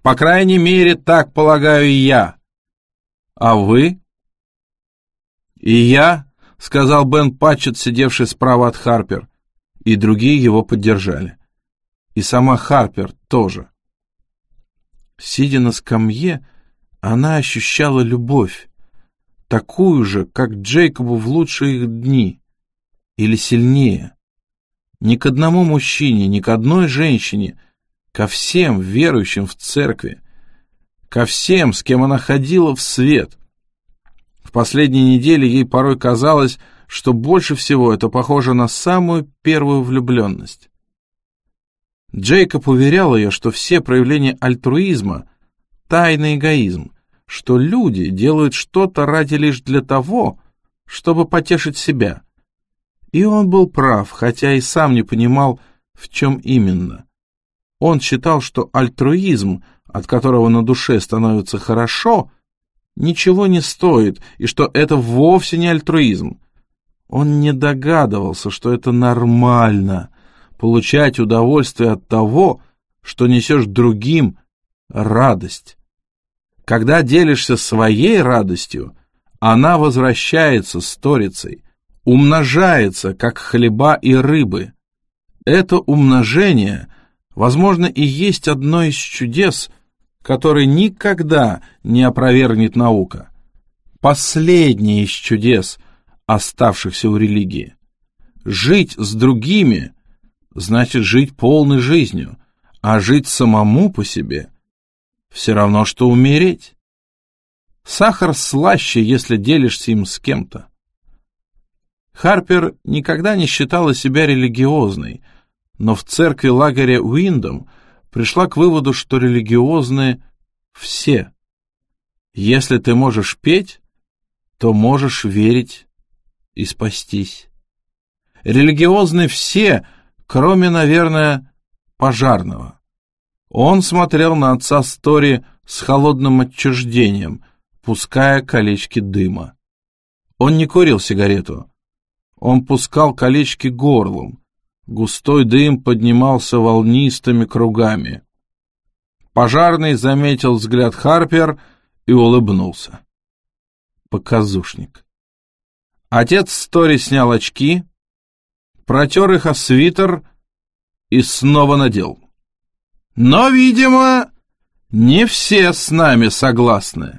По крайней мере, так полагаю я. А вы? И я, сказал Бен Патчетт, сидевший справа от Харпер, и другие его поддержали. И сама Харпер тоже. Сидя на скамье, она ощущала любовь, такую же, как Джейкобу в лучшие их дни, или сильнее. Ни к одному мужчине, ни к одной женщине, ко всем верующим в церкви, ко всем, с кем она ходила в свет. В последние недели ей порой казалось, что больше всего это похоже на самую первую влюбленность. Джейкоб уверял ее, что все проявления альтруизма — тайный эгоизм, что люди делают что-то ради лишь для того, чтобы потешить себя. И он был прав, хотя и сам не понимал, в чем именно. Он считал, что альтруизм, от которого на душе становится хорошо, ничего не стоит, и что это вовсе не альтруизм. Он не догадывался, что это нормально — получать удовольствие от того, что несешь другим радость. Когда делишься своей радостью, она возвращается сторицей, умножается, как хлеба и рыбы. Это умножение, возможно, и есть одно из чудес, которые никогда не опровергнет наука. Последнее из чудес, оставшихся у религии. Жить с другими значит жить полной жизнью, а жить самому по себе все равно, что умереть. Сахар слаще, если делишься им с кем-то. Харпер никогда не считала себя религиозной, но в церкви лагеря Уиндом пришла к выводу, что религиозны все. Если ты можешь петь, то можешь верить и спастись. Религиозны все, кроме, наверное, пожарного. Он смотрел на отца Стори с холодным отчуждением, пуская колечки дыма. Он не курил сигарету. Он пускал колечки горлом. Густой дым поднимался волнистыми кругами. Пожарный заметил взгляд Харпер и улыбнулся. Показушник. Отец Стори снял очки, протер их о свитер и снова надел. Но, видимо, не все с нами согласны.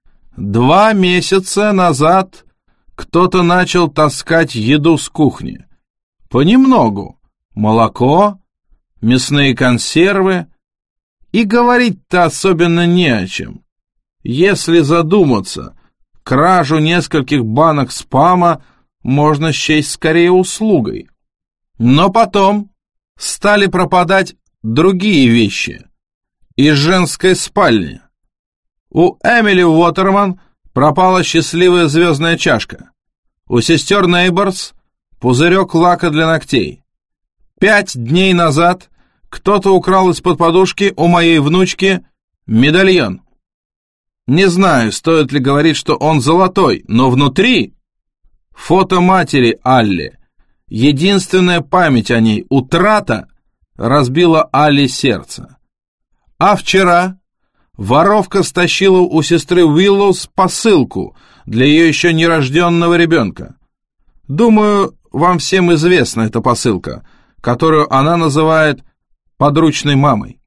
2 месяца назад кто-то начал таскать еду с кухни. Понемногу. Молоко, мясные консервы. И говорить-то особенно не о чем. Если задуматься, кражу нескольких банок спама можно счесть скорее услугой. Но потом стали пропадать другие вещи. Из женской спальни. У Эмили Уотерман пропала счастливая звездная чашка. У сестер Нейборс пузырек лака для ногтей. 5 дней назад кто-то украл из-под подушки у моей внучки медальон. Не знаю, стоит ли говорить, что он золотой, но внутри фото матери Алли. Единственная память о ней, утрата, разбила Алли сердце. А вчера воровка стащила у сестры Уиллоус посылку для ее еще нерожденного ребенка. Думаю, вам всем известна эта посылка, которую она называет подручной мамой.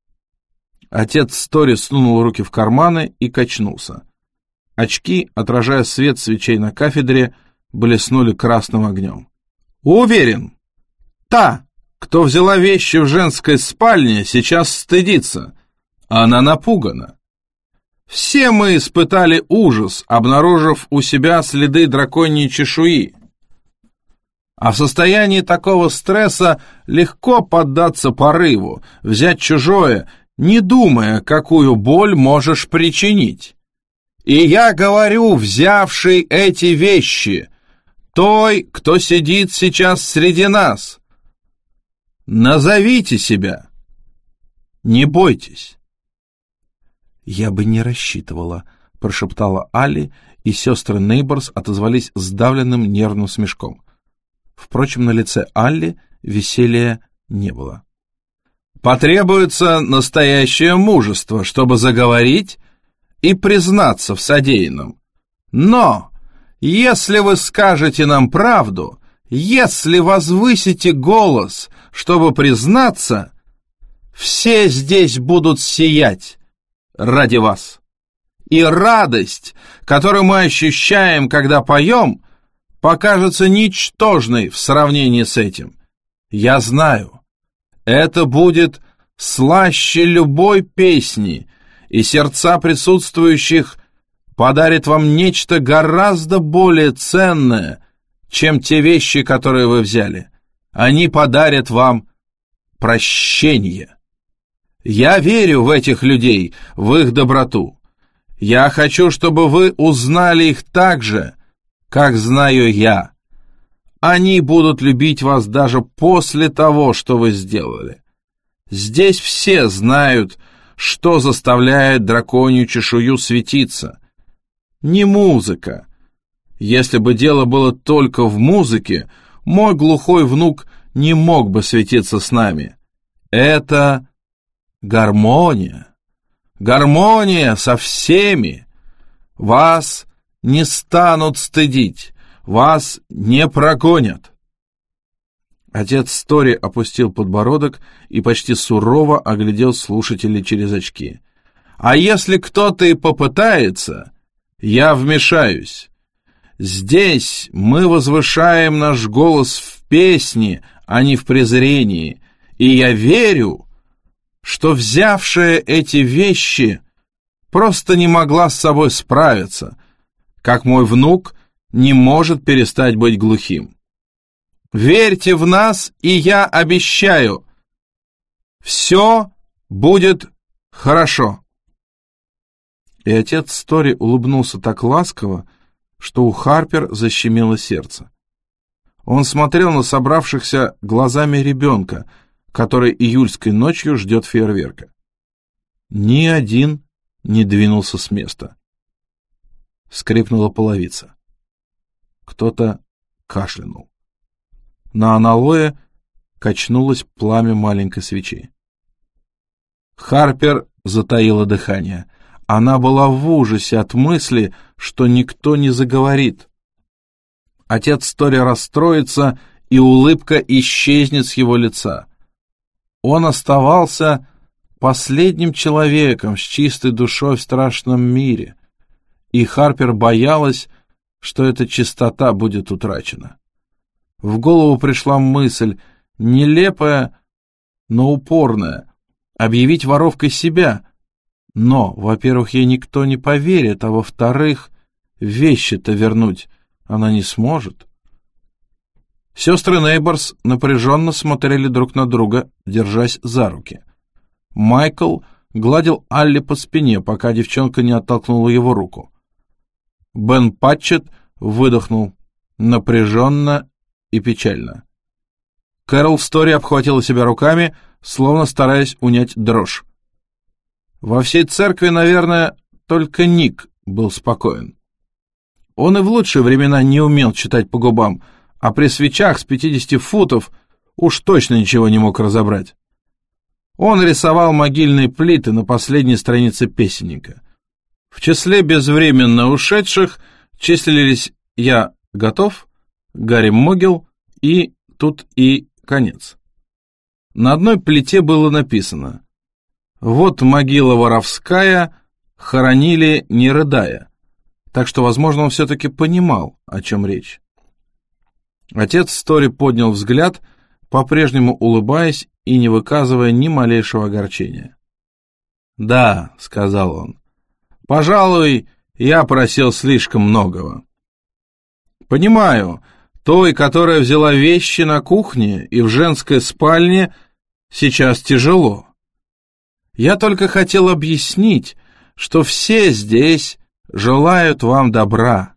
Отец Стори сунул руки в карманы и качнулся. Очки, отражая свет свечей на кафедре, блеснули красным огнем. Уверен, та, кто взяла вещи в женской спальне, сейчас стыдится. Она напугана. Все мы испытали ужас, обнаружив у себя следы драконьей чешуи. А в состоянии такого стресса легко поддаться порыву, взять чужое, не думая, какую боль можешь причинить. И я говорю, взявшей эти вещи, той, кто сидит сейчас среди нас. Назовите себя. Не бойтесь. «Я бы не рассчитывала», — прошептала Алли, и сестры Нейборс отозвались сдавленным нервным смешком. Впрочем, на лице Алли веселья не было. Потребуется настоящее мужество, чтобы заговорить и признаться в содеянном. Но если вы скажете нам правду, если возвысите голос, чтобы признаться, все здесь будут сиять ради вас. И радость, которую мы ощущаем, когда поем, покажется ничтожной в сравнении с этим. Я знаю, это будет слаще любой песни, и сердца присутствующих подарит вам нечто гораздо более ценное, чем те вещи, которые вы взяли. Они подарят вам прощение. Я верю в этих людей, в их доброту. Я хочу, чтобы вы узнали их так же, как знаю я. Они будут любить вас даже после того, что вы сделали. Здесь все знают, что заставляет драконью чешую светиться. Не музыка. Если бы дело было только в музыке, мой глухой внук не мог бы светиться с нами. Это гармония. Гармония со всеми. Вас не станут стыдить, вас не прогонят. Отец Стори опустил подбородок и почти сурово оглядел слушателей через очки. А если кто-то и попытается, я вмешаюсь. Здесь мы возвышаем наш голос в песне, а не в презрении, и я верю, что взявшая эти вещи просто не могла с собой справиться, как мой внук не может перестать быть глухим. Верьте в нас, и я обещаю, все будет хорошо. И отец Стори улыбнулся так ласково, что у Харпер защемило сердце. Он смотрел на собравшихся глазами ребенка, который июльской ночью ждет фейерверка. Ни один не двинулся с места. Скрипнула половица. Кто-то кашлянул. На аналое качнулось пламя маленькой свечи. Харпер затаила дыхание. Она была в ужасе от мысли, что никто не заговорит. Отец Стори расстроится, и улыбка исчезнет с его лица. Он оставался последним человеком с чистой душой в страшном мире, и Харпер боялась, что эта чистота будет утрачена. В голову пришла мысль, нелепая, но упорная, объявить воровкой себя. Но, во-первых, ей никто не поверит, а во-вторых, вещи-то вернуть она не сможет. Сестры Нейборс напряженно смотрели друг на друга, держась за руки. Майкл гладил Алли по спине, пока девчонка не оттолкнула его руку. Бен Патчет выдохнул напряженно и печально. Кэрол Стори обхватила себя руками, словно стараясь унять дрожь. Во всей церкви, наверное, только Ник был спокоен. Он и в лучшие времена не умел читать по губам, а при свечах с 50 футов уж точно ничего не мог разобрать. Он рисовал могильные плиты на последней странице песенника. В числе безвременно ушедших числились «Я готов», «Гарри Могил» и «Тут и конец». На одной плите было написано: «Вот могила воровская, хоронили не рыдая». Так что, возможно, он все-таки понимал, о чем речь. Отец Стори поднял взгляд, по-прежнему улыбаясь и не выказывая ни малейшего огорчения. «Да», — сказал он, — «пожалуй, я просил слишком многого. Понимаю, той, которая взяла вещи на кухне и в женской спальне, сейчас тяжело. Я только хотел объяснить, что все здесь желают вам добра.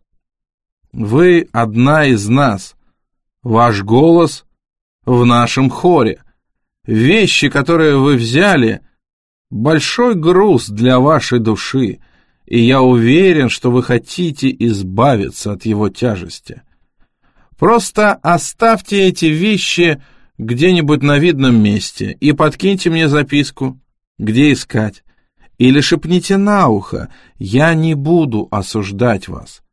Вы одна из нас. Ваш голос в нашем хоре. Вещи, которые вы взяли, большой груз для вашей души, и я уверен, что вы хотите избавиться от его тяжести. Просто оставьте эти вещи где-нибудь на видном месте и подкиньте мне записку, где искать. Или шепните на ухо, я не буду осуждать вас.